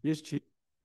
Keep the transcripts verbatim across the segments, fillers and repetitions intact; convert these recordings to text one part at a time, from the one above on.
Yes, Chief.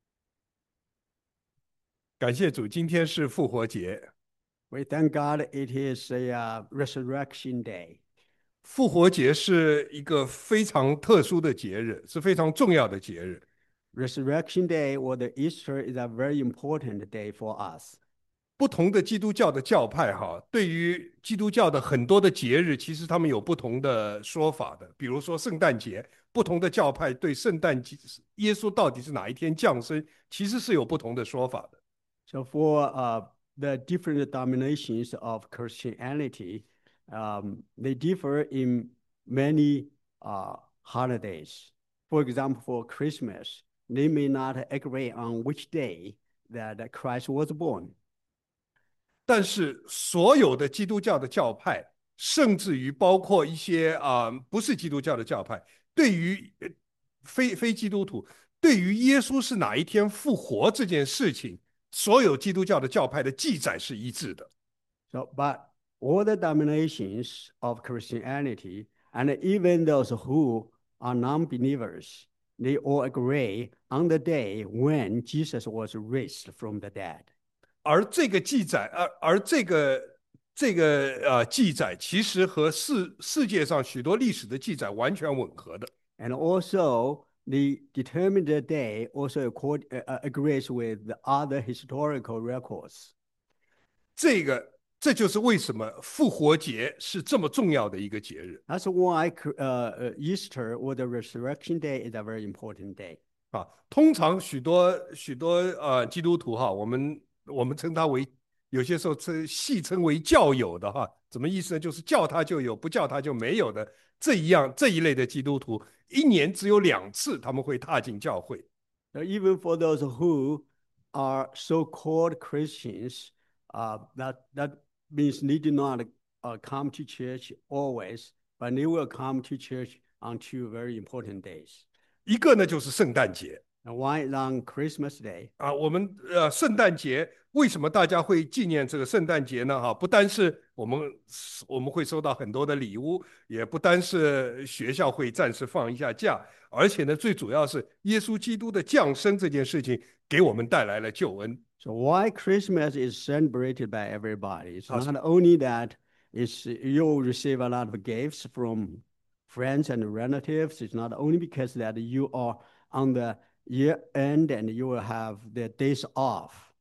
感谢主，今天是复活节。 We thank God it is a uh, resurrection day. 复活节是一个非常特殊的节日，是非常重要的节日。 Resurrection day or the Easter is a very important day for us. 不同的基督教的教派哈，对于基督教的很多的节日，其实他们有不同的说法的。比如说圣诞节，不同的教派对圣诞节耶稣到底是哪一天降生，其实是有不同的说法的。 So for uh, the different denominations of Christianity, um, they differ in many uh, holidays. For example, for Christmas, they may not agree on which day that Christ was born. 但是所有的基督教的教派，甚至于包括一些啊、呃不是基督教的教派，对于呃非非基督徒，对于耶稣是哪一天复活这件事情，所有基督教的教派的记载是一致的。 So, but all the denominations of Christianity, and even those who are non-believers, they all agree on the day when Jesus was raised from the dead. 而这个记载，而而这个这个呃记载，其实和世世界上许多历史的记载完全吻合的。 And also, the determined day also accord, uh, agrees with the other historical records. 这个这就是为什么复活节是这么重要的一个节日。 That's why uh, Easter or the Resurrection Day is a very important day. 啊，通常许多许多呃基督徒哈，我们我们称他为有些时候称戏称为教友的哈，怎么意思呢？就是叫他就有，不叫他就没有的这一样这一类的基督徒，一年只有两次他们会踏进教会。 So even for those who are so-called Christians, uh, that that means they do not uh, come to church always, but they will come to church on two very important days. 一个呢就是圣诞节。 And one is on Christmas Day. 啊，我们呃圣诞节为什么大家会纪念这个圣诞节呢？哈，不单是我们我们会收到很多的礼物，也不单是学校会暂时放一下假，而且呢，最主要是耶稣基督的降生这件事情给我们带来了救恩。 So why Christmas is celebrated by everybody? It's 啊， not only that it's, you receive a lot of gifts from friends and relatives. It's not only because that you are on the year end and you will have the days off,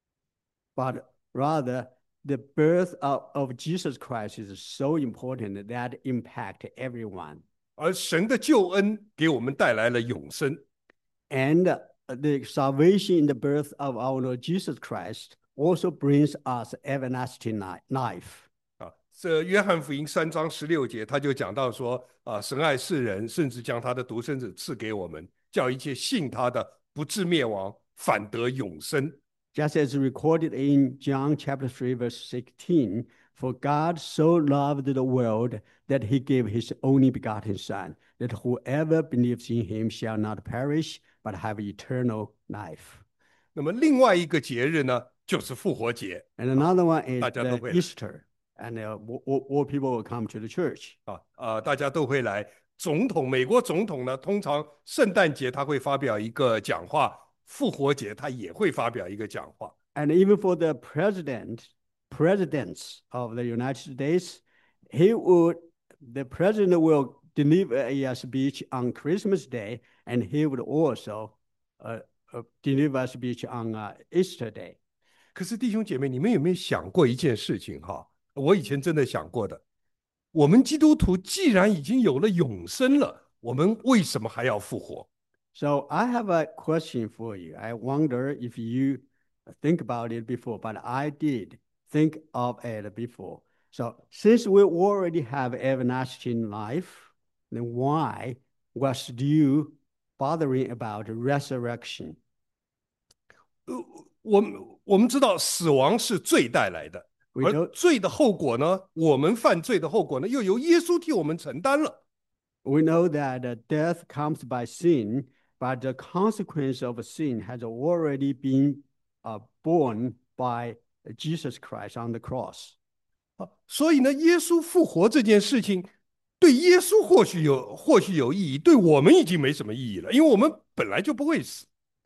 but rather the birth of, of Jesus Christ is so important that impact everyone. 而神的救恩给我们带来了永生。 And the salvation in the birth of our Lord Jesus Christ also brings us everlasting life. 啊，这约翰福音三章十六节，他就讲到说啊，神爱世人，甚至将他的独生子赐给我们，叫一切信他的不至灭亡，反得永生。 Just as recorded in John chapter three, verse sixteen, for God so loved the world that he gave his only begotten Son, that whoever believes in him shall not perish, but have eternal life. 那么另外一个节日呢，就是复活节。 And another one is 大家都 the 会来 Easter, and uh, all, all people will come to the church. 啊啊，大家都会来。总统，美国总统呢，通常圣诞节他会发表一个讲话，复活节他也会发表一个讲话。 And even for the president, presidents of the United States, he would, the president will deliver a speech on Christmas Day, and he would also uh, uh, deliver a speech on uh, Easter Day. 可是弟兄姐妹，你们有没有想过一件事情哈？我以前真的想过的，我们基督徒既然已经有了永生了，我们为什么还要复活？ So I have a question for you. I wonder if you think about it before, but I did think of it before. So since we already have everlasting life, then why was still bothering about resurrection? 呃，我们我们知道死亡是罪带来的， We 而 know, 罪的后果呢，我们犯罪的后果呢，又由耶稣替我们承担了。 we know that uh, death comes by sin, but the consequence of sin has already been uh, borne by Jesus Christ on the cross. 啊，所以呢，耶稣复活这件事情，对耶稣或许有或许有意义，对我们已经没什么意义了，因为我们本来就不会死。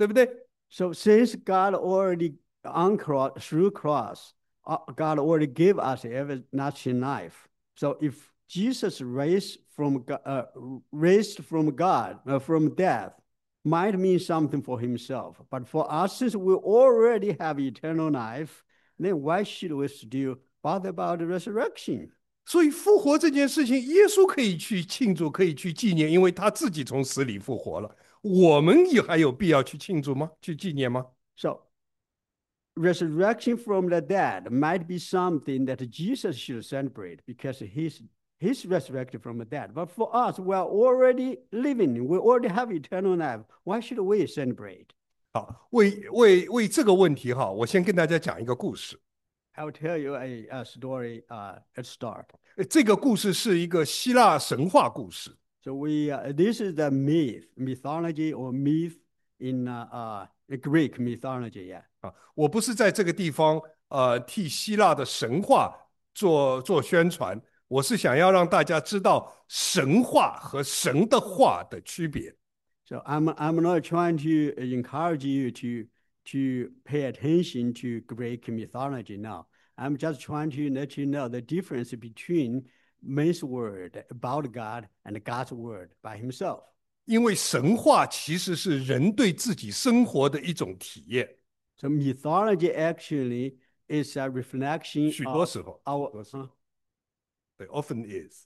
对不对？ So since God already on cross through cross, uh, God already gave us everlasting life. So if Jesus raised from uh, raised from God uh, from death, might mean something for himself, but for us, since we already have eternal life, then why should we still bother about the resurrection? 所以复活这件事情，耶稣可以去庆祝，可以去纪念，因为他自己从死里复活了。我们也还有必要去庆祝吗？去纪念吗？ So resurrection from the dead might be something that Jesus should celebrate because he's he's resurrected from the dead. But for us, we are already living, we already have eternal life. Why should we celebrate? 好，为为为这个问题哈，我先跟大家讲一个故事。 I'll tell you a, a story uh, at start. 呃这个故事是一个希腊神话故事。 So we uh, this is the myth, mythology or myth in uh, uh, Greek mythology. Yeah. 啊，我不是在这个地方呃替希腊的神话做做宣传，我是想要让大家知道神话和神的话的区别。 So I'm I'm not trying to encourage you to to pay attention to Greek mythology now. I'm just trying to let you know the difference between man's word about God and God's word by himself. 因为神话其实是人对自己生活的一种体验， So mythology actually is a reflection 许多 of 时候， our 许多时候 uh, 对 often is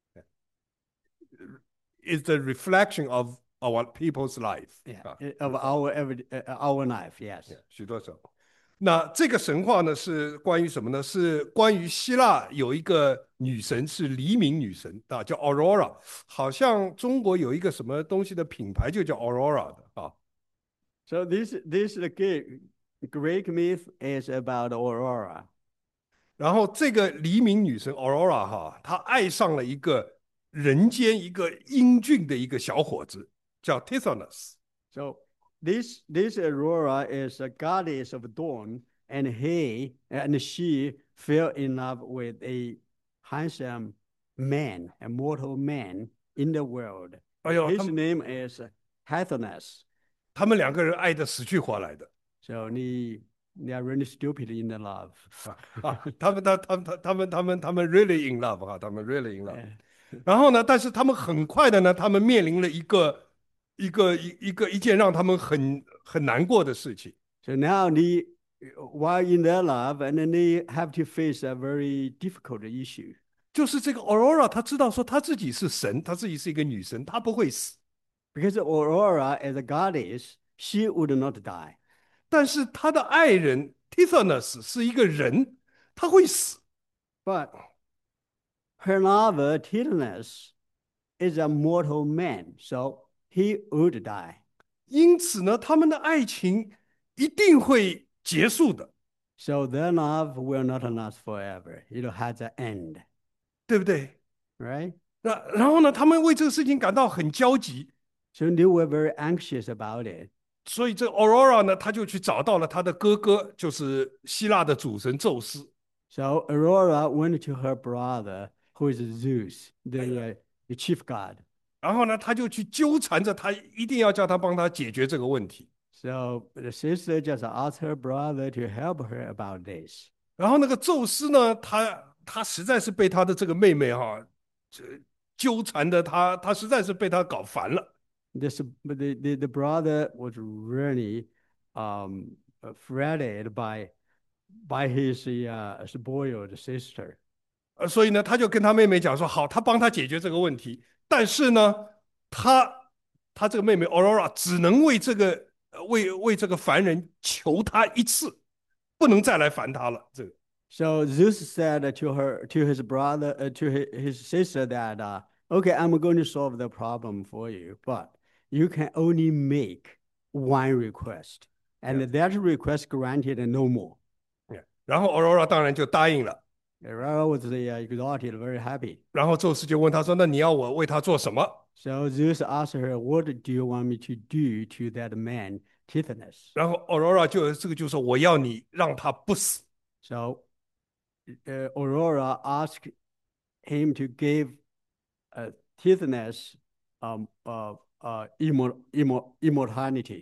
is the reflection of our people's life yeah, 啊， of our every, uh, our life. Yes. 许多时候。那这个神话呢是关于什么呢？是关于希腊有一个女神是黎明女神啊，叫 Aurora， 好像中国有一个什么东西的品牌就叫 Aurora 的啊。 So this this the Greek Greek myth is about Aurora. 然后这个黎明女神 Aurora 哈，她爱上了一个人间一个英俊的一个小伙子，叫 Tithonus。 So this this Aurora is a goddess of dawn, and he and she fell in love with a handsome man, a mortal man in the world. 哎呦，他 His 们 name is Hathornas. 他们两个人爱得死去活来的 So they, they are really stupid in the love. 啊，他们他他他他们他们他们 really in love 哈，他们 really in love。 Yeah. 然后呢，但是他们很快的呢，他们面临了一个一个一一个一件让他们很很难过的事情。 So now they, while in their love, and then they have to face a very difficult issue. 就是这个 Aurora， 她知道说她自己是神，她自己是一个女神，她不会死。 Because Aurora, as a goddess, she would not die. 但是她的爱人 Tithonus 是一个人，他会死。 But her lover, Tithonus, is a mortal man, so he would die. 因此呢，他们的爱情一定会结束的， So their love will not last forever. It has an end, 对不对？ right? 那然后呢，他们为这个事情感到很焦急， So they were very anxious about it. 所以这个 Aurora 呢，他就去找到了他的哥哥，就是希腊的主神宙斯。 So Aurora went to her brother, who is Zeus, the, uh, the chief god. 然后呢，他就去纠缠着他，一定要叫他帮他解决这个问题。 So the sister just asked her brother to help her about this. 然后那个宙斯呢，他他实在是被他的这个妹妹哈，这纠缠的他，他实在是被他搞烦了。 This, but the, the, the brother was really um, fretted by by his uh, spoiled sister. 呃，所以呢，他就跟他妹妹讲说，好，他帮他解决这个问题，但是呢，他他这个妹妹 Aurora 只能为这个呃为为这个凡人求他一次，不能再来烦他了。这个 So Zeus said to her, to his brother, uh, to his, his sister that, uh, okay, I'm going to solve the problem for you, but you can only make one request, and that request granted and no more. 然后 Aurora 当然就答应了。 Aurora was uh, exalted, very happy. 然后宙斯就问他说：“那你要我为他做什么 So Zeus asked her, what do you want me to do to that man, Tithonus?？” 然后 Aurora 就这个就说：“我要你让他不死。” So uh, Aurora asked him to give uh, Tithonus um, uh, uh, immor immor immortality.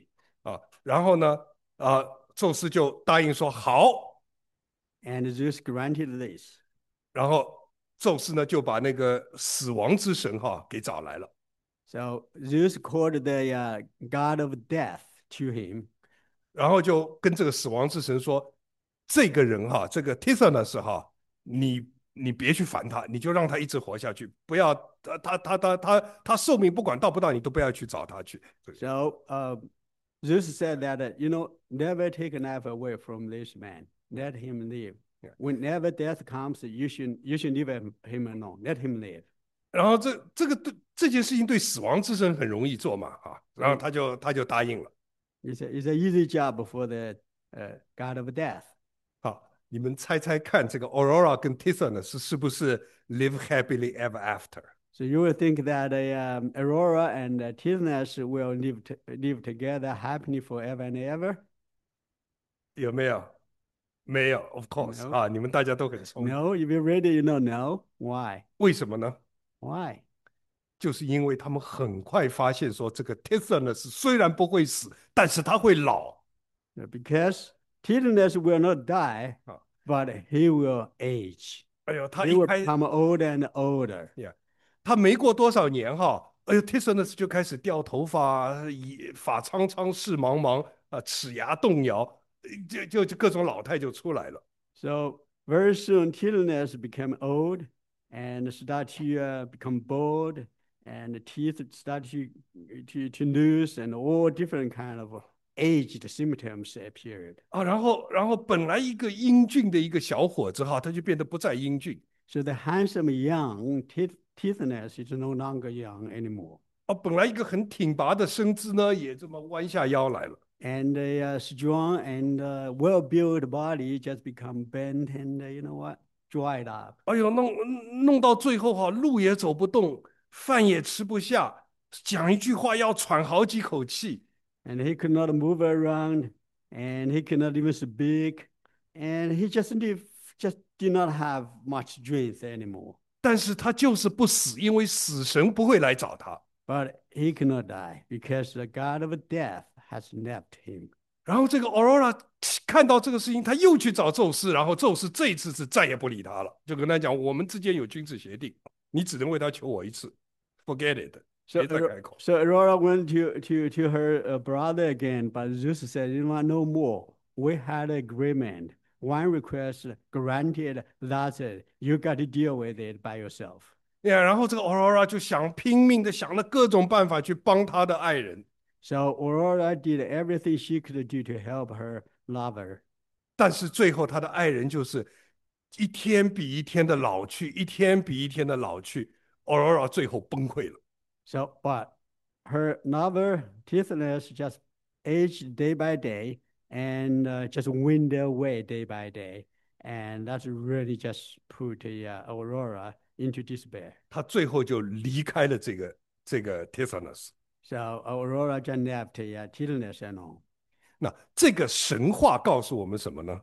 啊，然后呢，啊，宙斯就答应说好， And Zeus granted this. 然后宙斯呢就把那个死亡之神哈给找来了， So Zeus called the uh, god of death to him. 然后就跟这个死亡之神说，这个人哈，这个 Tithonus 哈，你你别去烦他，你就让他一直活下去，不要他他他他他他寿命不管到不到，你都不要去找他去。 So uh, Zeus said that, uh, you know, never take a knife away from this man. Let him live. Whenever death comes, you should you should leave him, him alone. Let him live. 然后这这个对这件事情对死亡之神很容易做嘛啊，然后他就他就答应了。 It's a, it's an easy job for the uh, god of death. 好，你们猜猜看，这个 Aurora 跟 Tithonus 是不是 live happily ever after？ So you will think that uh, um, Aurora and uh, Tithonus will live t- live together happily forever and ever. 有没有？没有，of course No. 啊，你们大家都很聪明。 No, if you're ready, you know no. Why? 为什么呢？ Why? 就是因为他们很快发现说，这个 Tithonus 虽然不会死，但是他会老。 Because Tithonus will not die, 啊， but he will age. 哎呦，他 He 一 will 开 become older and older. 呀，他没过多少年哈，哎呦，Tithonus 就开始掉头发，以发苍苍，视茫茫啊，齿牙动摇，就就就各种老态就出来了。 So very soon, Tithonus became old and start to uh, become bald, and the teeth start to, to, to lose, and all different kind of aged symptoms appeared. 啊，然后然后本来一个英俊的一个小伙子哈，他就变得不再英俊。 So the handsome young Tith- Tithonus is no longer young anymore. 啊，本来一个很挺拔的身姿呢，也这么弯下腰来了。 And a uh, strong and uh, well-built body just become bent and, uh, you know what, dried up. 哎呦，弄弄到最后哈，路也走不动，饭也吃不下，讲一句话要喘好几口气。 And he could not move around, and he could not even speak, and he just did, just did not have much strength anymore. 但是他就是不死，因为死神不会来找他。 But he could not die because the god of death has left him. 然后这个 Aurora 看到这个事情，他又去找宙斯，然后宙斯这一次是再也不理他了，就跟他讲，我们之间有君子协定，你只能为他求我一次 ，forget it， So, 别再开口。 so Aurora went to, to, to her uh, brother again, but Zeus said, you know what, no more. We had an agreement. One request granted, that's it. You got to deal with it by yourself. 呀，然后这个 Aurora 就想拼命的想了各种办法去帮他的爱人， So Aurora did everything she could do to help her lover. 但是最后他的爱人就是一天比一天的老去，一天比一天的老去，Aurora 最后崩溃了。 So, but her lover, Tithonus, just aged day by day and uh, just wind away day by day. And that's really just put uh, Aurora into despair. 他最后就离开了这个这个 Tithonus。 So Aurora just left uh, Tithonus alone. 那这个神话告诉我们什么呢？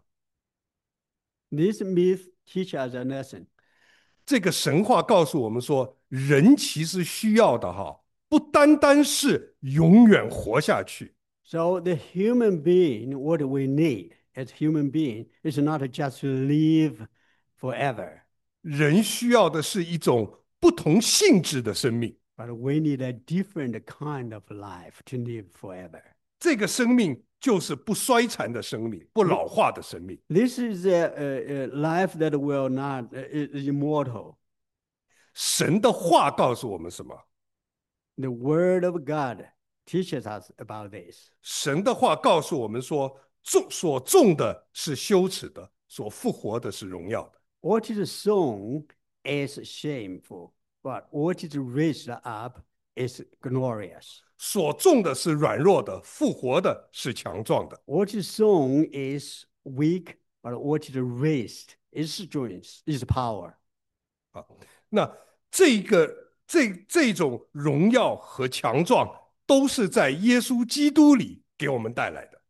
This myth teaches us a lesson. 这个神话告诉我们说，人其实需要的哈，不单单是永远活下去， So the human being, what we need as human being is not just to live forever, 人需要的是一种不同性质的生命。 but we need a different kind of life to live forever. 这个生命就是不衰残的生命，不老化的生命。 This is a, a, a life that will not uh, is immortal. 神的话告诉我们什么？ The Word of God teaches us about this. 神的话告诉我们说，种所种的是羞耻的，所复活的是荣耀的。 What is sown is shameful, but what is raised up is glorious. 所种的是软弱的，复活的是强壮的。 What is sown is weak, but what is raised is strength, is power. 啊，那这个这这种荣耀和强壮，都是在耶稣基督里给我们带来的。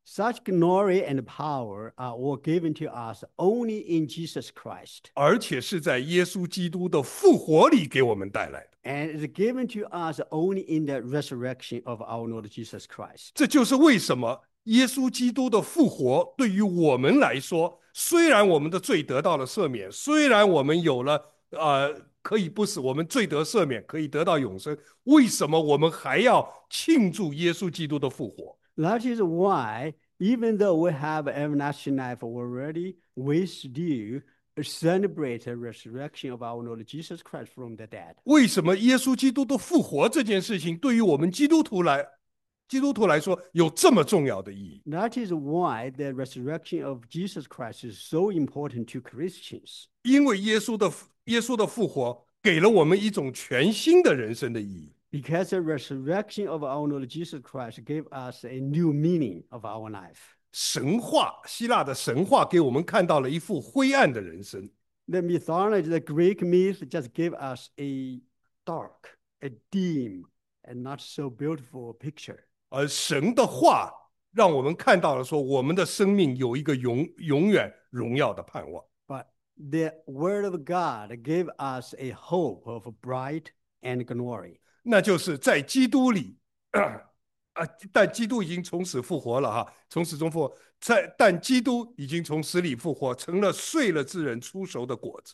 Such glory and power are all given to us only in Jesus Christ. 而且是在耶稣基督的复活里给我们带来的。 And it's given to us only in the resurrection of our Lord Jesus Christ. 这就是为什么耶稣基督的复活对于我们来说，虽然我们的罪得到了赦免，虽然我们有了呃可以不死，我们罪得赦免，可以得到永生，为什么我们还要庆祝耶稣基督的复活？ That is why, even though we have everlasting life already, we still celebrate the resurrection of our Lord Jesus Christ from the dead. 为什么耶稣基督的复活这件事情对于我们基督徒来基督徒来说有这么重要的意义？ That is why the resurrection of Jesus Christ is so important to Christians. 因为耶稣的耶稣的复活给了我们一种全新的人生的意义。 Because the resurrection of our Lord Jesus Christ gave us a new meaning of our life. 神话，希腊的神话给我们看到了一幅灰暗的人生。 The mythology, the Greek myth just gave us a dark, a dim, and not so beautiful picture. 而神的话让我们看到了说，我们的生命有一个永永远荣耀的盼望。 But the word of God gave us a hope of bright and glory. 那就是在基督里，啊，但基督已经从死复活了哈，从死中复活。在但基督已经从死里复活，成了睡了之人出熟的果子。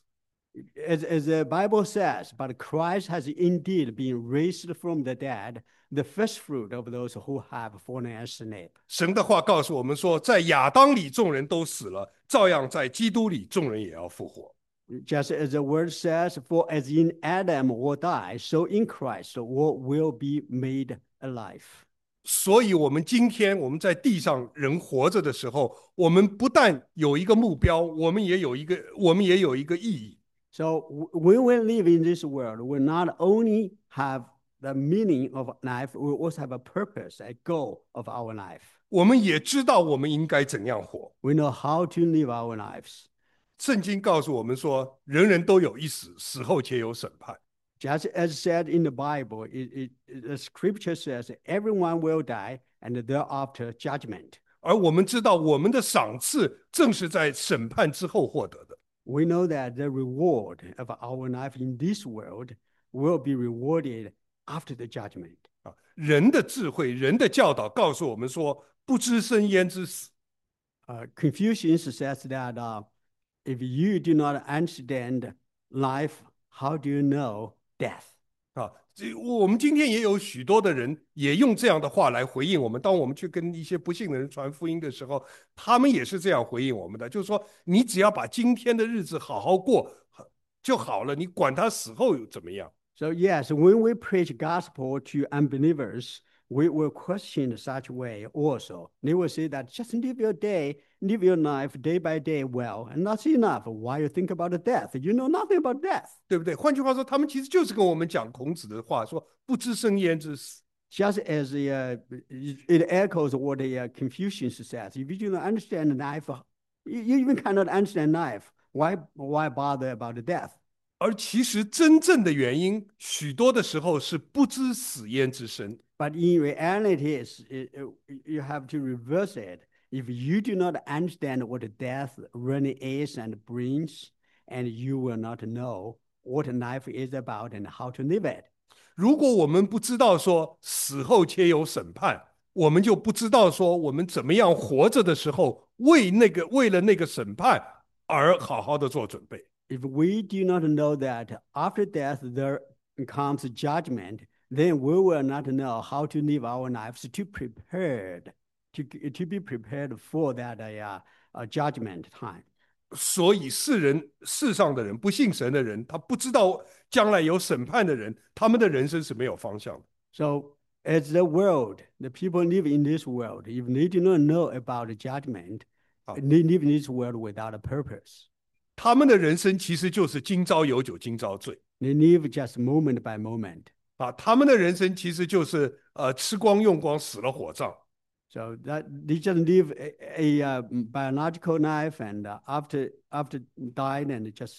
As, as the Bible says, but Christ has indeed been raised from the dead, the first fruit of those who have fallen asleep. 神的话告诉我们说，在亚当里众人都死了，照样在基督里众人也要复活。 Just as the word says, for as in Adam all die, so in Christ all will be made alive. 所以，我们今天我们在地上人活着的时候，我们不但有一个目标，我们也有一个，我们也有一个意义。 So when we live in this world, we not only have the meaning of life, we also have a purpose, a goal of our life. 我们也知道我们应该怎样活。 We know how to live our lives. 圣经告诉我们说，人人都有一死，死后且有审判。 Just as said in the Bible, it, it, the scripture says everyone will die and thereafter judgment. 而我们知道，我们的赏赐正是在审判之后获得的。 We know that the reward of our life in this world will be rewarded after the judgment. 啊，人的智慧、人的教导告诉我们说，不知生焉知死。 Uh, Confucius says that uh, if you do not understand life, how do you know death? 啊，这我们今天也有许多的人也用这样的话来回应我们。当我们去跟一些不信的人传福音的时候，他们也是这样回应我们的，就是说，你只要把今天的日子好好过就好了，你管他死后又怎么样。 So yes, when we preach gospel to unbelievers, we will question such way also. They will say that just live your day, live your life day by day well, and that's enough. Why you think about the death? You know nothing about death. 对不对？换句话说，他们其实就是跟我们讲孔子的话，说不知生焉知死。 Just as uh, it echoes what the uh, Confucius says. If you do not understand life, you, you even cannot understand life. Why, why bother about the death? 而其实真正的原因，许多的时候是不知死焉知生。 But in reality, it's, it, it, you have to reverse it. If you do not understand what death really is and brings, and you will not know what life is about and how to live it. 如果我们不知道说死后且有审判，我们就不知道说我们怎么样活着的时候，为那个为了那个审判而好好的做准备。 If we do not know that after death there comes judgment, then we will not know how to live our lives to prepared to, to be prepared for that uh, uh, judgment time. 所以世人世上的人不信神的人，他不知道将来有审判的人，他们的人生是没有方向的。 So as the world, the people live in this world, if they do not know about the judgment, Oh. they live in this world without a purpose. 他们的人生其实就是今朝有酒今朝醉 They live just moment by moment. 啊，他们的人生其实就是呃吃光用光死了火葬。 So that they just live a, a uh, biological life, and uh, after after died and just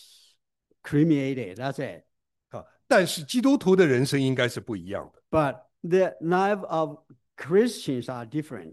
cremated. That's it. 啊，但是基督徒的人生应该是不一样的。 But the life of Christians are different.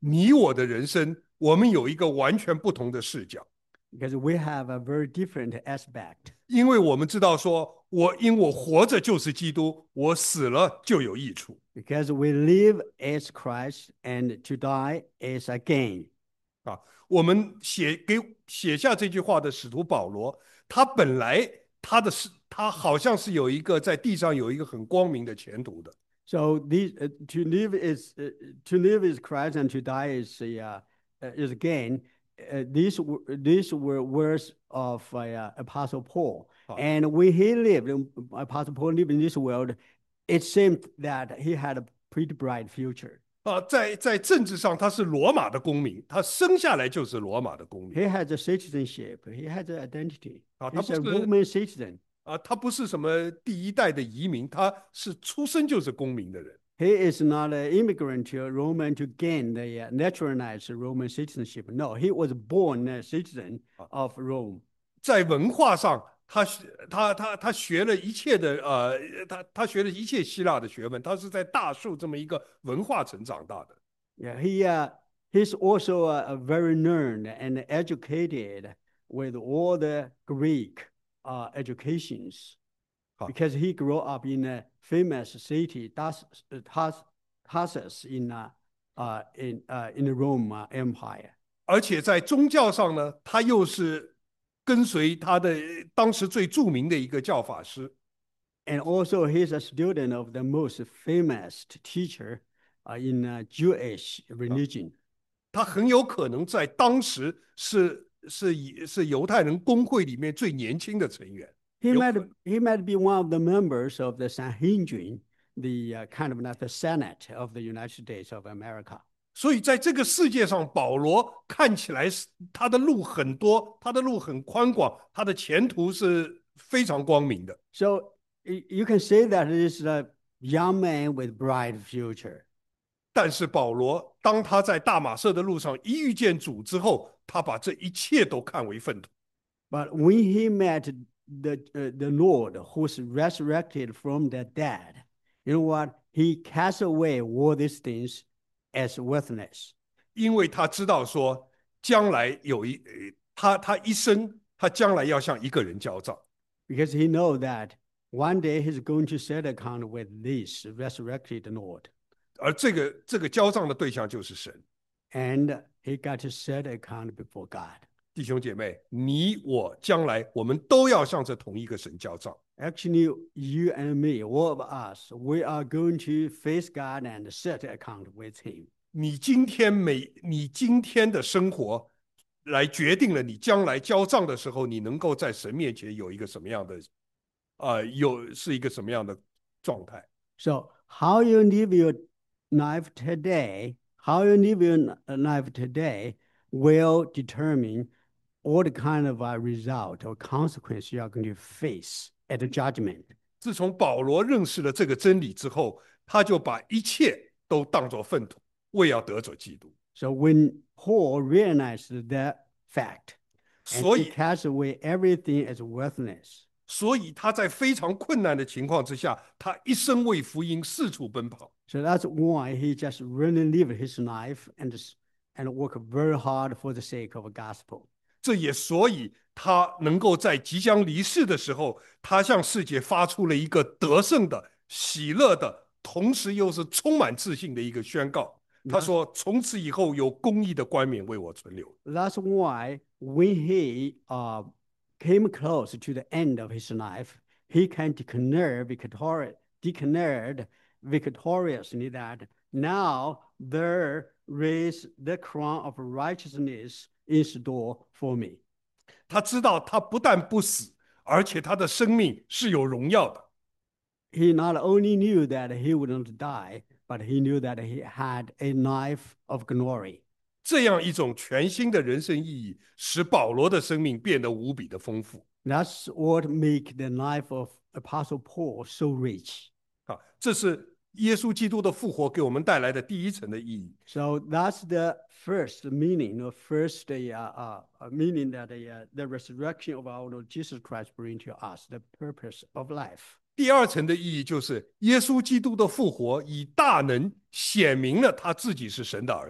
你我的人生，我们有一个完全不同的视角， because we have a very different aspect. 因为我们知道说，我因我活着就是基督，我死了就有益处。 Because we live as Christ and to die is a gain. 啊，我们写给写下这句话的使徒保罗，他本来他的是他好像是有一个在地上有一个很光明的前途的。 So these uh, to live is uh, to live is Christ and to die is a uh, is gain. Uh, these these were words of uh, Apostle Paul. And when he lived, Apostle Paul lived in this world, it seemed that he had a pretty bright future. 啊，在在政治上他是罗马的公民，他生下来就是罗马的公民。 He has a citizenship. He has an identity. 啊，他 He's 不 a 是 Roman citizen. 啊，他不是什么第一代的移民，他是出生就是公民的人。 He is not an immigrant to Roman to gain the uh, naturalized Roman citizenship. No, he was born a citizen of Rome. 在文化上，他他他他学了一切的呃，他他学了一切希腊的学问，他是在大树这么一个文化城长大的。 Yeah, he uh, he's also uh, very learned and educated with all the Greek uh, educations, because he grew up in a famous city, Tas, Tas, Tarsus in uh, uh, in uh, in the Rome uh, Empire. 而且在宗教上呢，他又是跟随他的当时最著名的一个教法师。 And also, he's a student of the most famous teacher uh, in uh, Jewish religion. 他很有可能在当时是是以是犹太人公会里面最年轻的成员。 He might he might be one of the members of the Sanhedrin, the uh, kind of like the Senate of the United States of America. 所以在这个世界上，保罗看起来是他的路很多，他的路很宽广，他的前途是非常光明的。 So you can say that he's a young man with bright future. 但是保罗当他在大马色的路上一遇见主之后，他把这一切都看为粪土。 But when he met the uh, the Lord, who's resurrected from the dead, you know what? He cast away all these things as worthless. 因为他知道说，将来有一他他一生，他将来要向一个人交账。 Because he knows that one day he's going to set account with this resurrected Lord. 而这个这个交账的对象就是神。 And he got to set account before God. 弟兄姐妹，你我将来我们都要向着同一个神交账。 Actually, you and me, all of us, we are going to face God and set account with him. 你今天每你今天的生活，来决定了你将来交账的时候，你能够在神面前有一个什么样的，呃，有是一个什么样的状态。 So how you live your life today, how you live your life today will determine all the kind of uh, result or consequence you are going to face at the judgment. 自从保罗认识了这个真理之后，他就把一切都当作粪土，为要得着基督。 So when Paul realized that fact, and 所 he 以， cast away everything as worthless. 所以他在非常困难的情况之下，他一生为福音四处奔跑。 So that's why he just really lived his life and, and worked very hard for the sake of the gospel. 这也所以他能够在即将离世的时候，他向世界发出了一个得胜的、喜乐的，同时又是充满自信的一个宣告。他说：“从此以后，有公义的冠冕为我存留。” That's why when he uh, came close to the end of his life, he can declare victori- declared victoriously that now there is the crown of righteousness in store for me. 他知道他不但不死，而且他的生命是有荣耀的。 He not only knew that he would not die, but he knew that he had a life of glory. 这样一种全新的人生意义，使保罗的生命变得无比的丰富。 That's what make the life of Apostle Paul so rich. 啊，这是耶稣基督的复活给我们带来的第一层的意义。 So that's the first meaning, or first uh, uh, meaning that uh, the resurrection of our Lord Jesus Christ bring to us the purpose of life. 第二层的意义就是耶稣基督的复活以大能显明了他自己是神的儿子。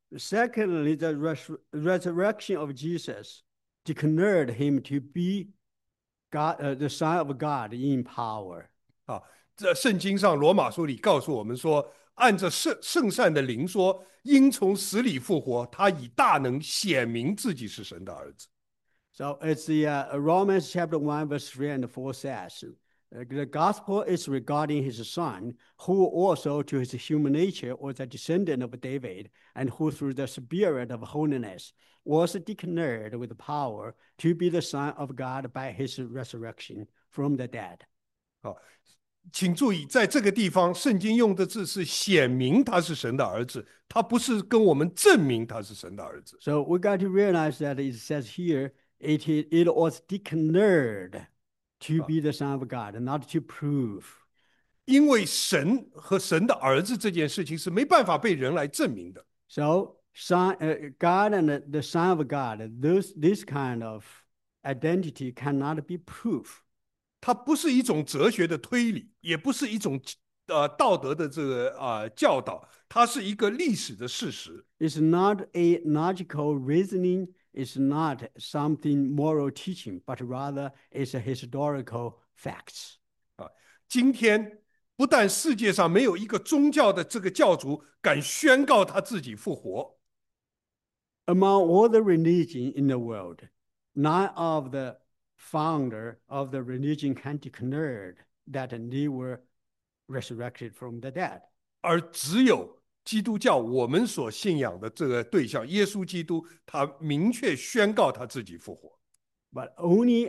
Secondly, the res resurrection of Jesus declared him to be God, uh, the Son of God in power. 啊，这圣经上罗马书里告诉我们说，按着圣圣善的灵说，因从死里复活，他以大能显明自己是神的儿子。 So it's the uh, Romans chapter one, verse three and four says, uh, the gospel is regarding his son, who also to his human nature was a descendant of David, and who through the spirit of holiness was declared with power to be the Son of God by his resurrection from the dead. 好，请注意，在这个地方，圣经用的字是显明他是神的儿子，他不是跟我们证明他是神的儿子。 So we got to realize that it says here, it, it was declared to be the Son of God, not to prove. 因为神和神的儿子这件事情是没办法被人来证明的。 So son, uh, God and the, the Son of God, this, this kind of identity cannot be proved. 它不是一种哲学的推理，也不是一种呃道德的这个啊、呃、教导，它是一个历史的事实。 It's not a logical reasoning. It's not something moral teaching, but rather it's a historical facts. 啊，今天不但世界上没有一个宗教的这个教主敢宣告他自己复活。 Among all the religion in the world, none of the founder of the religion can declare that they were resurrected from the dead. 而只有基督教我们所信仰的这个对象耶稣基督，他明确宣告他自己复活。 But only,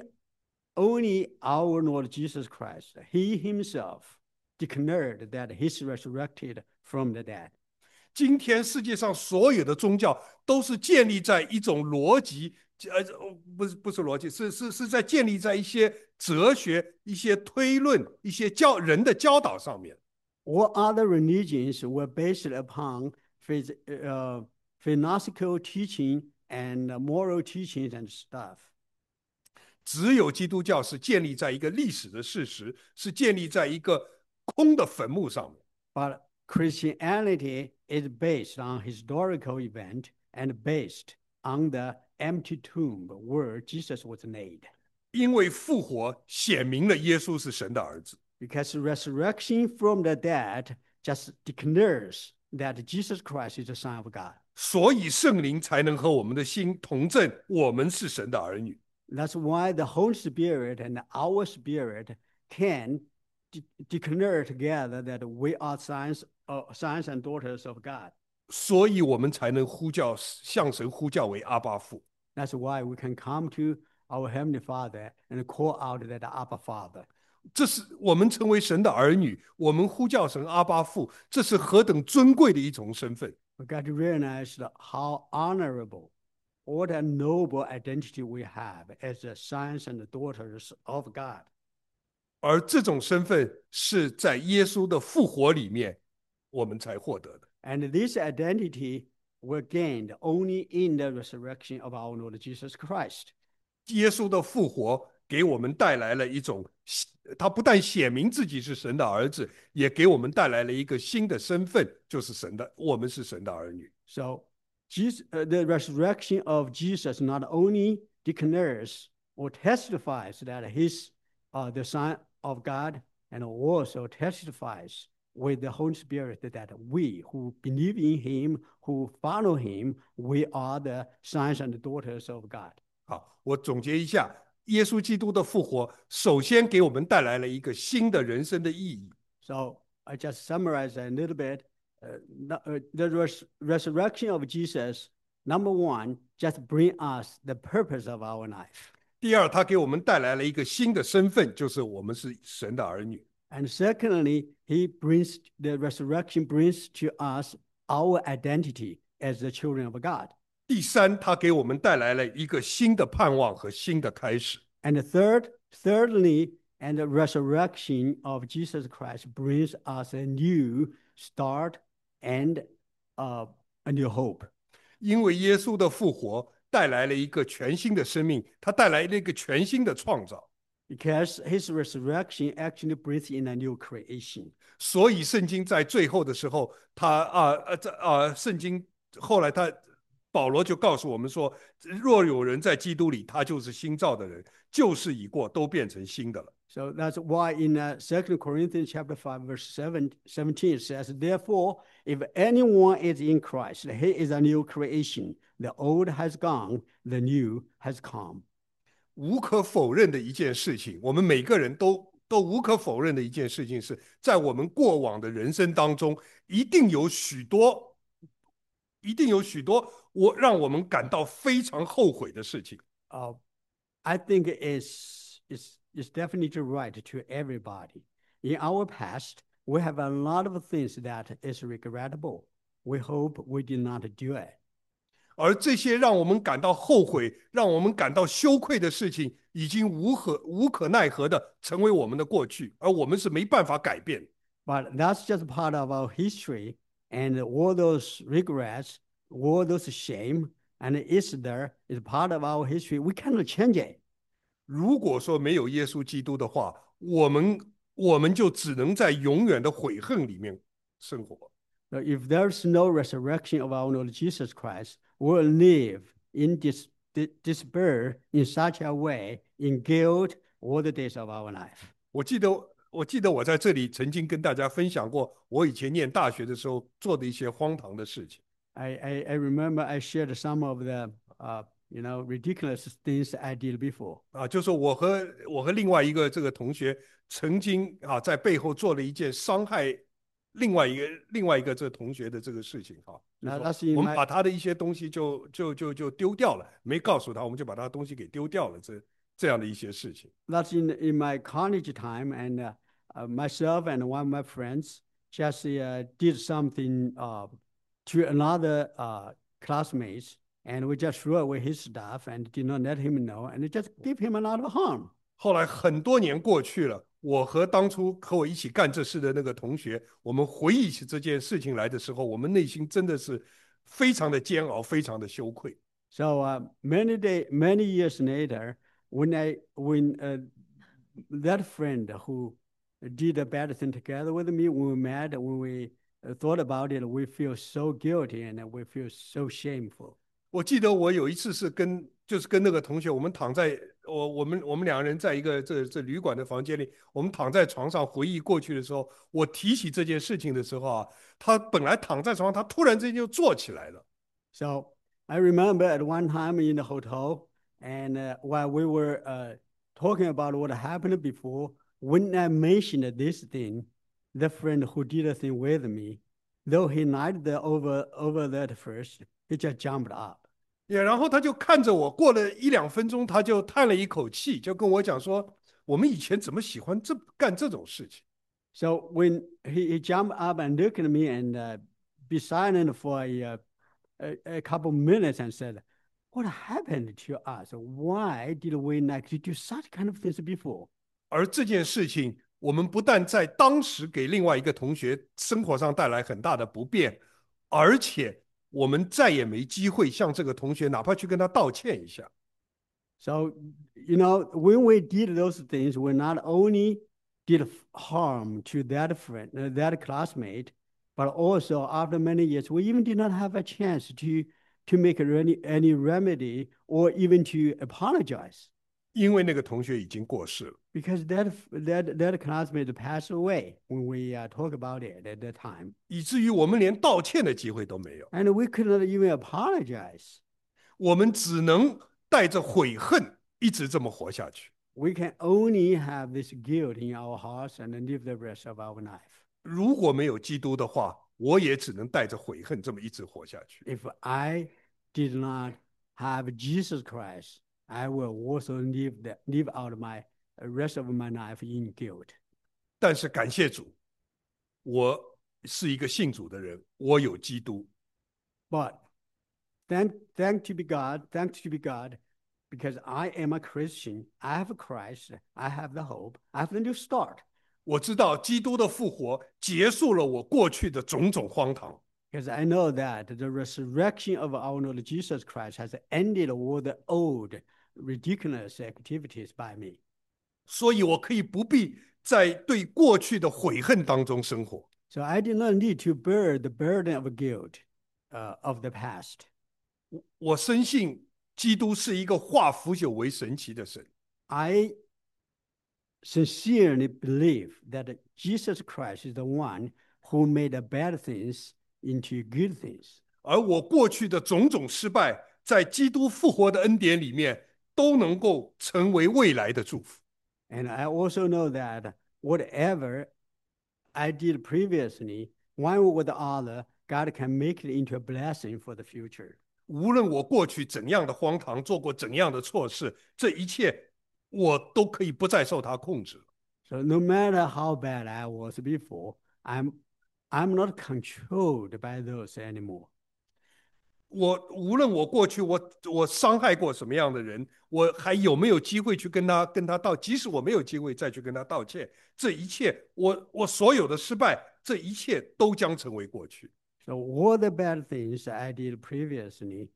only our Lord Jesus Christ, he himself declared that he's resurrected from the dead. 今天世界上所有的宗教都是建立在一种逻辑，呃，不是不是逻辑，是是是在建立在一些哲学、一些推论、一些教人的教导上面。 All other religions were based upon phys uh, philosophical teaching and moral teachings and stuff. 只有基督教是建立在一个历史的事实，是建立在一个空的坟墓上面。 But Christianity is based on historical event and based on the empty tomb where Jesus was laid. 因为复活显明了耶稣是神的儿子。 Because resurrection from the dead just declares that Jesus Christ is the Son of God. 所以圣灵才能和我们的心同证，我们是神的儿女。 That's why the Holy Spirit and our spirit can de declare together that we are sons, uh, sons and daughters of God. 所以我们才能呼叫向神呼叫为阿爸父。 That's why we can come to our Heavenly Father and call out that Abba Father. 这是我们成为神的儿女，我们呼叫神阿爸父，这是何等尊贵的一种身份。 We got to realize how honorable, what a noble identity we have as the sons and daughters of God. 而这种身份是在耶稣的复活里面，我们才获得的。 And this identity were gained only in the resurrection of our Lord Jesus Christ. 耶稣的复活给我们带来了一种，他不但显明自己是神的儿子，也给我们带来了一个新的身份，就是神的，我们是神的儿女。 So Jesus, uh, the resurrection of Jesus not only declares or testifies that he's uh, the Son of God, and also testifies with the Holy Spirit that we who believe in him, who follow him, we are the sons and daughters of God. 好，我总结一下，耶稣基督的复活，首先给我们带来了一个新的人生的意义。 So I just summarize a little bit. Uh, the res resurrection of Jesus, number one, just bring us the purpose of our life. 第二，他给我们带来了一个新的身份，就是我们是神的儿女。 And secondly, he brings the resurrection brings to us our identity as the children of God. 第三，他给我们带来了一个新的盼望和新的开始。 And third, thirdly, and the resurrection of Jesus Christ brings us a new start and uh, a new hope. 因为耶稣的复活带来了一个全新的生命，他带来了一个全新的创造。 Because his resurrection actually brings in a new creation. 所以圣经在最后的时候，他啊呃这啊圣经后来他保罗就告诉我们说，若有人在基督里，他就是新造的人，旧事已过，都变成新的了。 So that's why in uh, Second Corinthians chapter five, verse seven, seventeen, it says, therefore, if anyone is in Christ, he is a new creation. The old has gone, the new has come. 无可否认的一件事情，我们每个人都都无可否认的一件事情是，在我们过往的人生当中，一定有许多，一定有许多我让我们感到非常后悔的事情。 Uh, I think it's, it's, it's definitely right to everybody. In our past, we have a lot of things that is regrettable. We hope we did not do it. 而这些让我们感到后悔、让我们感到羞愧的事情，已经无可无可奈何的成为我们的过去，而我们是没办法改变。 But that's just part of our history, and all those regrets, all those shame, and is there is part of our history. We cannot change it. 如果说没有耶稣基督的话，我们我们就只能在永远的悔恨里面生活。 So if there's no resurrection of our Lord Jesus Christ, we'll live in this despair in such a way, in guilt, all the days of our life. 我记得，我记得我在这里曾经跟大家分享过，我以前念大学的时候做的一些荒唐的事情。 I I, I remember I shared some of the uh, you know ridiculous things I did before. 啊，就是我和我和另外一个这个同学曾经啊在背后做了一件伤害另外一个另外一个这同学的这个事情哈，就是我们把他的一些东西就就就就丢掉了，没告诉他，我们就把他的东西给丢掉了，这这样的一些事情。 That's in in my college time, and uh, uh, myself and one of my friends just uh, did something uh, to another uh, classmates, and we just threw away his stuff and did not let him know, and it just gave him a lot of harm. 后来很多年过去了。我和当初和我一起干这事的那个同学，我们回忆起这件事情来的时候，我们内心真的是非常的煎熬，非常的羞愧。 So uh, many day, many years later, when I when uh, that friend who did a bad thing together with me, when we met, when we thought about it, we feel so guilty and we feel so shameful. 我记得我有一次是跟就是跟那个同学，我们躺在我我们我们两个人在一个这这旅馆的房间里，我们躺在床上回忆过去的时候，我提起这件事情的时候啊，他本来躺在床上，他突然之间就坐起来了。 So I remember at one time in the hotel, and uh, while we were uh, talking about what happened before, when I mentioned this thing, the friend who did the thing with me, though he lied there over over that first, he just jumped up. 也然后他就看着我，过了一两分钟，他就叹了一口气，就跟我讲说：“我们以前怎么喜欢这干这种事情？” So when he, he jumped up and looked at me and uh, be silent for a, uh, a, a couple minutes and said, "What happened to us? Why did we not do such kind of things before?" 而这件事情，我们不但在当时给另外一个同学生活上带来很大的不便，而且我们再也没机会向这个同学哪怕去跟他道歉一下。 So, you know, when we did those things, we not only did harm to that friend, uh, that classmate, but also after many years, we even did not have a chance to to make any any remedy or even to apologize. 因为那个同学已经过世了。 Because that that that classmate passed away when we uh, talk about it at that time. 以至于我们连道歉的机会都没有。 And we could not even apologize. 我们只能带着悔恨一直这么活下去。 We can only have this guilt in our hearts and live the rest of our life. 如果没有基督的话，我也只能带着悔恨这么一直活下去。 If I did not have Jesus Christ, I will also live the, live out my rest of my life in guilt. 但是感谢主，我是一个信主的人，我有基督。 But thank thank to be God, thanks to be God, because I am a Christian, I have Christ, I have the hope, I have the new start. 我知道基督的复活结束了我过去的种种荒唐。 Because I know that the resurrection of our Lord Jesus Christ has ended all the old ridiculous activities by me. 所以我可以不必在对过去的悔恨当中生活。 So I did not need to bear the burden of guilt. uh, of the past. 我深信基督是一个化腐朽为神奇的神。 I sincerely believe that Jesus Christ is the one who made the bad things into good things. 而我过去的种种失败，在基督复活的恩典里面，都能够成为未来的祝福。 And I also know that whatever I did previously, one way or the other, God can make it into a blessing for the future. 无论我过去怎样的荒唐，做过怎样的错事，这一切我都可以不再受他控制。 So no matter how bad I was before, I'm I'm not controlled by those anymore. 我无论我过去我我伤害过什么样的人，我还有没有机会去跟他跟他道？即使我没有机会再去跟他道歉，这一切我我所有的失败，这一切都将成为过去。 So all the bad things I did previously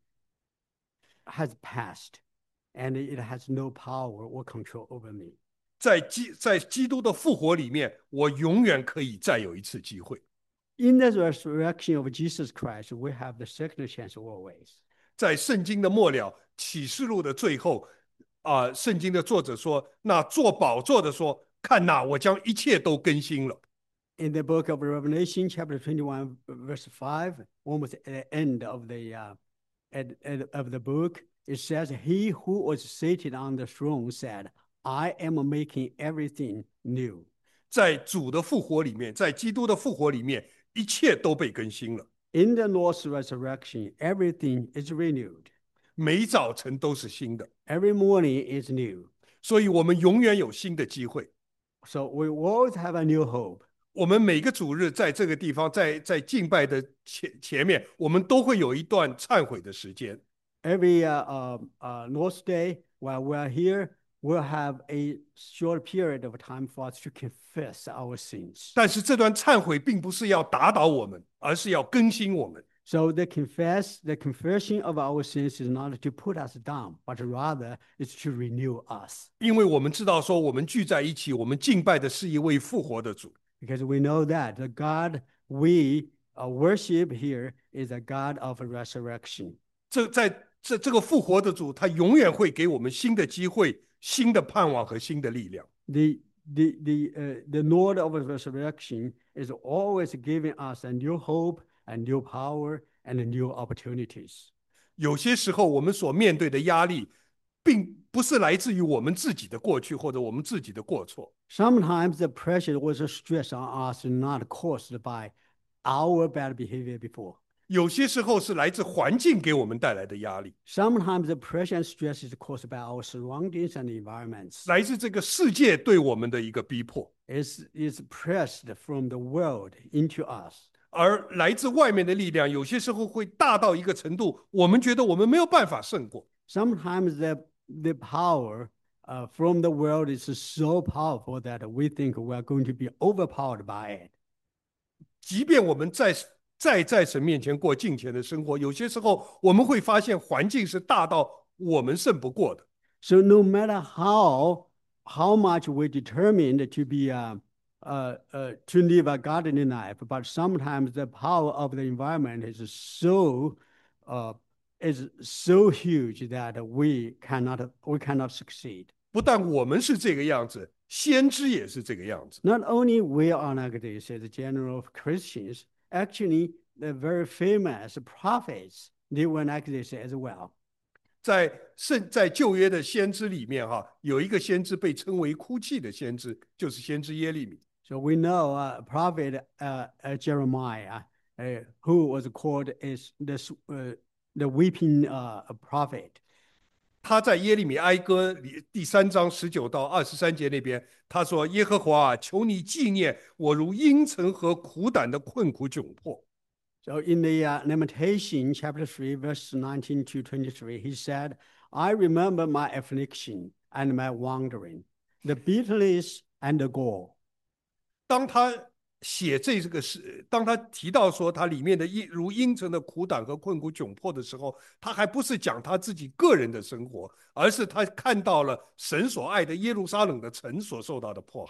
has passed, and it has no power or control over me. 在基在基督的复活里面，我永远可以再有一次机会。 In the resurrection of Jesus Christ, we have the second chance always. 在圣经的末了，启示录的最后，啊、呃，圣经的作者说：“那坐宝座的说，看哪，我将一切都更新了。” In the book of Revelation, chapter twenty-one, verse five, almost at the end of the uh, at, at, of the book, it says, "He who was seated on the throne said, I am making everything new." 在主的复活里面，在基督的复活里面，一切都被更新了。 In the Lord's resurrection, everything is renewed. 每早晨都是新的。 Every morning is new. 所以我们永远有新的机会。 So we always have a new hope. 我们每个主日在这个地方，在在敬拜的前前面，我们都会有一段忏悔的时间。 Every uh, uh, uh, Lord's Day, while we're here, we'll have a short period of time for us to confess our sins. 但是这段忏悔并不是要打倒我们，而是要更新我们。 So the confess, the confession of our sins is not to put us down, but rather is to renew us. 因为我们知道说，我们聚在一起，我们敬拜的是一位复活的主。 Because we know that the God we uh, worship here is a God of resurrection. 这在这这个复活的主，他永远会给我们新的机会、新的盼望和新的力量。 The the the uh, the Lord of resurrection is always giving us a new hope, a new power, and new opportunities. 有些时候，我们所面对的压力，并不是来自于我们自己的过去或者我们自己的过错。 Sometimes the pressure or the stress on us is not caused by our bad behavior before. 有些时候是来自环境给我们带来的压力， Sometimes the pressure and stress is caused by our surroundings and environments. 来自这个世界对我们的一个逼迫， It's, it's pressed from the world into us. 而来自外面的力量，有些时候会大到一个程度，我们觉得我们没有办法胜过。 Sometimes the, the power uh, from the world is so powerful that we think we are going to be overpowered by it. 即便我们在在在神面前过敬虔的生活，有些时候我们会发现环境是大到我们胜不过的。 So no matter how how much we determined to be uh, uh, uh, to live a godly life, but sometimes the power of the environment is so uh, is so huge that we cannot we cannot succeed. 不但我们是这个样子，先知也是这个样子。 Not only we are like this as general Christians, actually the very famous prophets they were like this as well. 在圣在旧约的先知里面，哈，有一个先知被称为哭泣的先知，就是先知耶利米。 So we know uh, prophet uh, uh, Jeremiah, uh, who was called as the uh, the weeping uh, prophet. 他在耶利米哀歌里第三章十九到二十三节那边，他说：“耶和华啊，求你纪念我如阴沉和苦胆的困苦窘迫。” So in the uh, Lamentation, chapter three, verse nineteen to twenty-three, he said, "I remember my affliction and my wandering, the bitterness and the gall." 当他写这个是，当他提到说他里面的阴如阴沉的苦胆和困苦窘迫的时候，他还不是讲他自己个人的生活，而是他看到了神所爱的耶路撒冷的城所受到的迫害。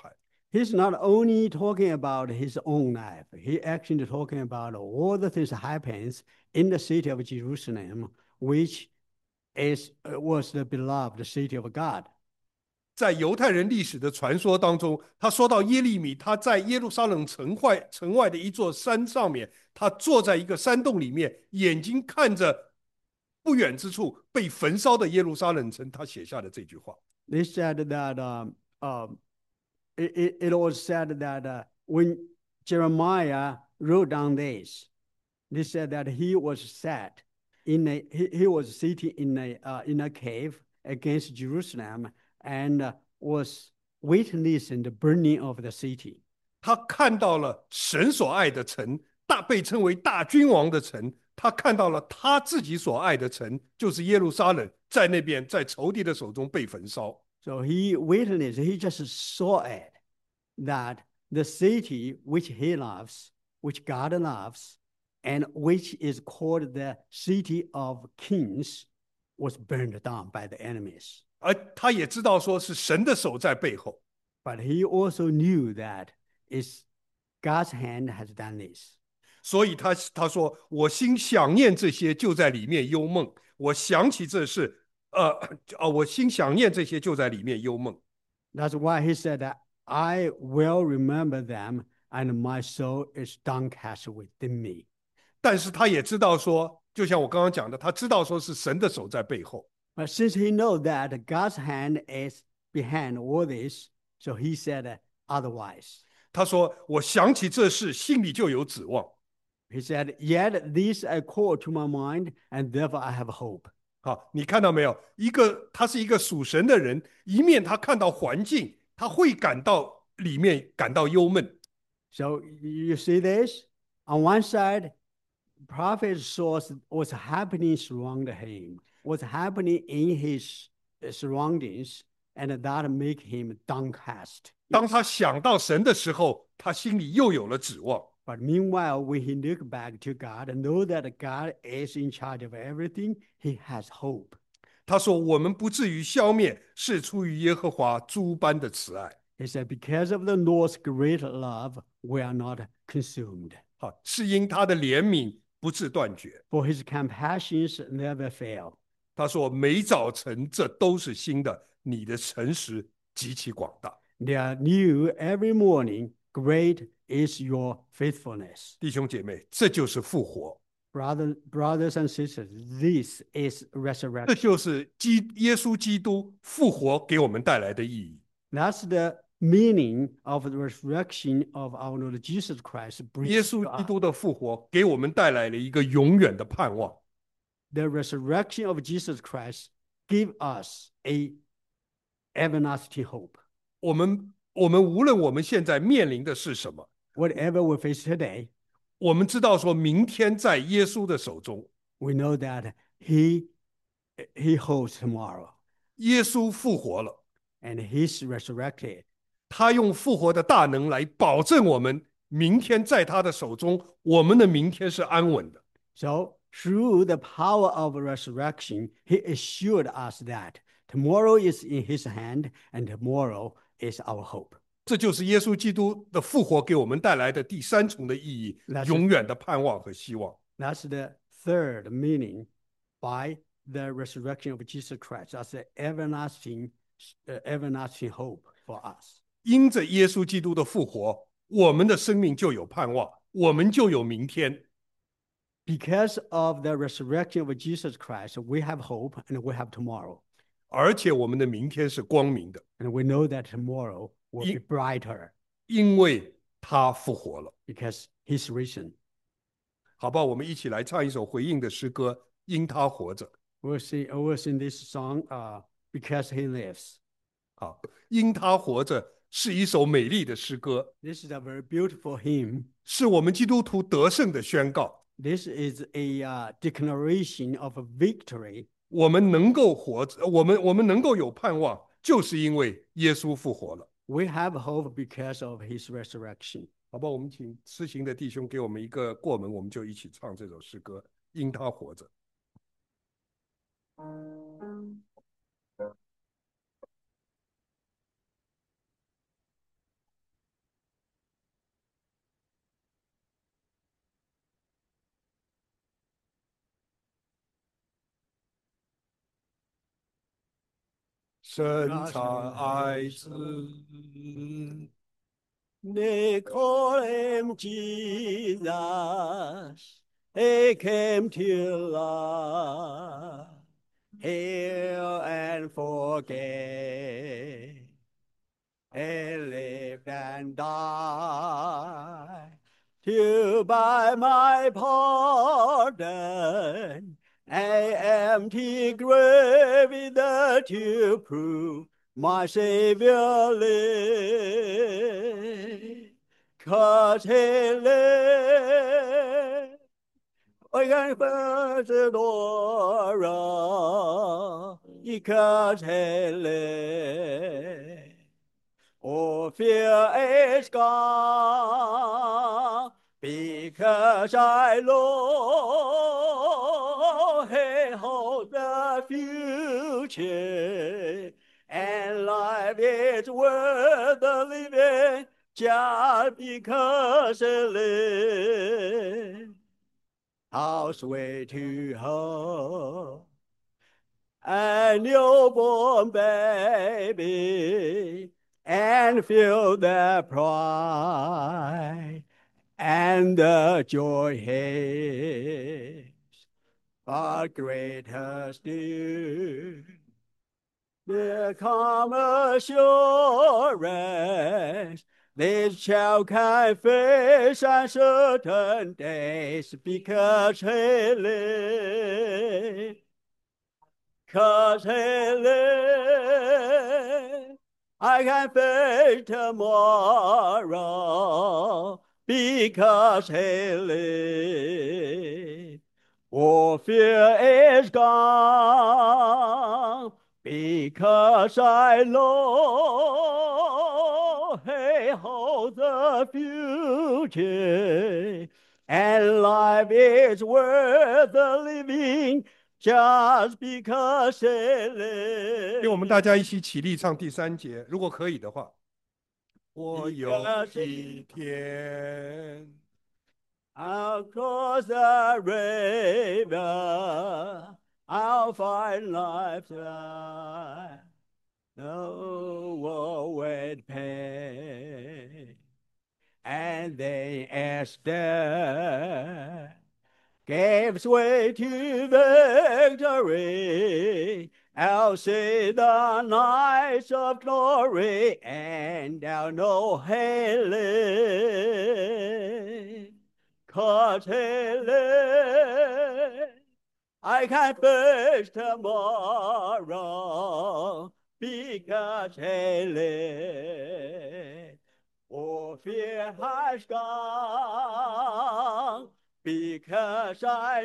he's not only talking about his own life, he actually talking about all the things that happens in the city of Jerusalem, which is was the beloved city of God. 在犹太人历史的传说当中，他说到耶利米，他在耶路撒冷城外城外的一座山上面，他坐在一个山洞里面，眼睛看着不远之处被焚烧的耶路撒冷城，他写下的这句话。 They said that um, um, it, it, it was said that uh, when Jeremiah wrote down this, they said that he was sat in a he, he was sitting in a uh, in a cave against Jerusalem and uh, was witnessing the burning of the city. 他看到了神所爱的城，大被称为大君王的城。他看到了他自己所爱的城，就是耶路撒冷，在那边在仇敌的手中被焚烧。 So he witnessed, he just saw it, that the city which he loves, which God loves, and which is called the city of kings, was burned down by the enemies. 而他也知道说是神的手在背后。 But he also knew that it's God's hand has done this. 所以他他说：“我心想念这些，就在里面忧梦。我想起这事，呃呃，我心想念这些，就在里面忧梦。” That's why he said that I will remember them, and my soul is downcast within me. 但是他也知道说，就像我刚刚讲的，他知道说是神的手在背后。 But since he knows that God's hand is behind all this, so he said otherwise. 他说：“我想起这事，心里就有指望。” He said, "Yet this I call to my mind, and therefore I have hope." 好，你看到没有？一个他是一个属神的人，一面他看到环境，他会感到里面感到忧闷。 So you see this? On one side, prophet saw what's happening surround him, what's happening in his surroundings, and that make him downcast. 当他想到神的时候，他心里又有了指望。 But meanwhile, when he look back to God and know that God is in charge of everything, he has hope. 他说：“我们不至于消灭，是出于耶和华诸般的慈爱。” He said, "Because of the Lord's great love, we are not consumed. 好，是因他的怜悯不致断绝。 For his compassions never fail." 他说：“每早晨这都是新的，你的诚实极其广大。” They are new every morning. Great is your faithfulness. 弟兄姐妹，这就是复活， Brother, brothers and sisters, this is 这 resurrection. 就是基耶稣基督复活给我们带来的意义。 That's the meaning of the resurrection of our Lord Jesus Christ. 耶 brings 稣 to 基 us. 督的复活给我们带来了一个永远的盼望。 The resurrection of Jesus Christ give us a everlasting hope. 我们我们无论我们现在面临的是什么， Whatever we face today, 我们知道说明天在耶稣的手中， we know that He He holds tomorrow, 耶稣复活了， and He's resurrected. 他用复活的大能来保证我们明天在他的手中，我们的明天是安稳的。 So through the power of resurrection, He assured us that tomorrow is in His hand, and tomorrow is our hope. 这就是耶稣基督的复活给我们带来的第三重的意义， That's 永远的盼望和希望。 That's the third meaning by the resurrection of Jesus Christ. That's the everlasting, uh, everlasting hope for us. 因着耶稣基督的复活，我们的生命就有盼望，我们就有明天。 Because of the resurrection of Jesus Christ, we have hope and we have tomorrow. 而且我们的明天是光明的， And we know that tomorrow will be Ye- brighter 因为他复活了。 because He's risen. 好吧，我们一起来唱一首回应的诗歌，因他活着。 We'll sing, we'll sing this song, uh, Because He lives. 好，因他活着是一首美丽的诗歌， This is a very beautiful hymn. 是我们基督徒得胜的宣告。 This is a uh, declaration of a victory. 我们能够活着，我们我们能够有盼望，就是因为耶稣复活了。 We have hope because of His resurrection. 好吧，我们请痴行的弟兄给我们一个过门，我们就一起唱这首诗歌，因他活着。 深藏爱子。 They call him Jesus. He came to love, heal, and forgive. He lived and died to buy my pardon. An empty grave is there to prove my Savior lives. 'Cause he lives, I can face the door, because he lives. All fear is gone, because I know he holds the future, and life is worth the living just because he lives. How sweet to hold a newborn baby and feel the pride and the joy his, but greater still, the calm assurance this child can face uncertain days because he lives. 'Cause he lives, I can face tomorrow, because he lives. All fear is gone, because I know he holds the future, and life is worth the living just because he lives. 令我们大家一起起立唱第三节，如果可以的话。我有一天 I'll cross the river, I'll find life's light, no war with pain. And then as death gives way to victory, I'll see the nights of glory, and I'll know he lives. 'Cause he lives, I can face tomorrow, because he lives. All fear has gone, because I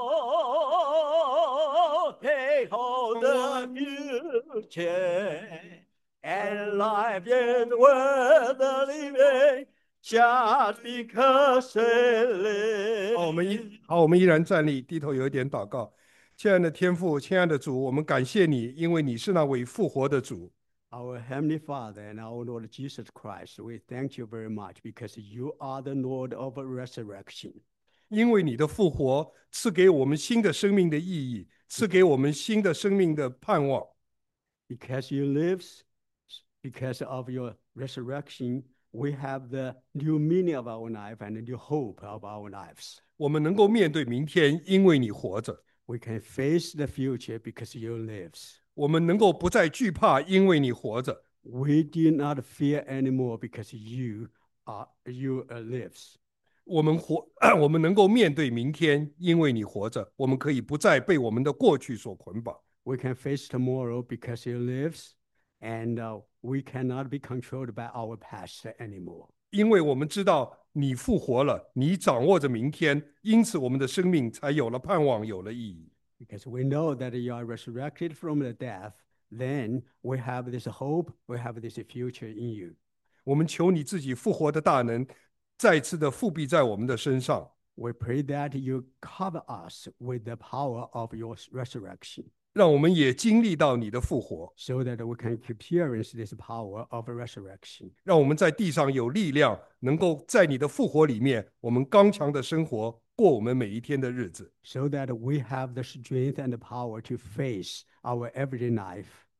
know he holds the future, and life is worth the living just because he lives. 好，我们依好，我们依然站立，低头有一点祷告。亲爱的天父，亲爱的主，我们感谢你，因为你是那位复活的主。 Our Heavenly Father and our Lord Jesus Christ, we thank you very much because you are the Lord of resurrection. 因为你的复活赐给我们新的生命的意义，赐给我们新的生命的盼望。 Because you live, because of your resurrection, we have the new meaning of our life and the new hope of our lives. 我们能够面对明天，因为你活着。 We can face the future because you lives. 我们能够不再惧怕，因为你活着。 We do not fear anymore because you are you lives. 我们活，我们能够面对明天，因为你活着。我们可以不再被我们的过去所捆绑。 We can face tomorrow because you lives, and uh, we cannot be controlled by our past anymore. 因为我们知道你复活了，你掌握着明天，因此我们的生命才有了盼望，有了意义。 Because we know that you are resurrected from the death, then we have this hope, we have this future in you. 我们求你自己复活的大能，再次的复辟在我们的身上。 We pray that you cover us with the power of your resurrection, 让我们也经历到你的复活， so that we can experience this power of resurrection. 让我们在地上有力量，能够在你的复活里面，我们刚强的生活，过我们每一天的日子。 So that we have the strength and the power to face our everyday life.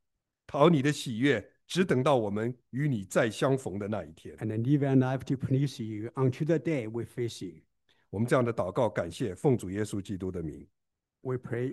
讨你的喜悦，只等到我们与你再相逢的那一天。 and live a life to please you until the day we face you. 我们这样的祷告，感谢奉主耶稣基督的名。 We pray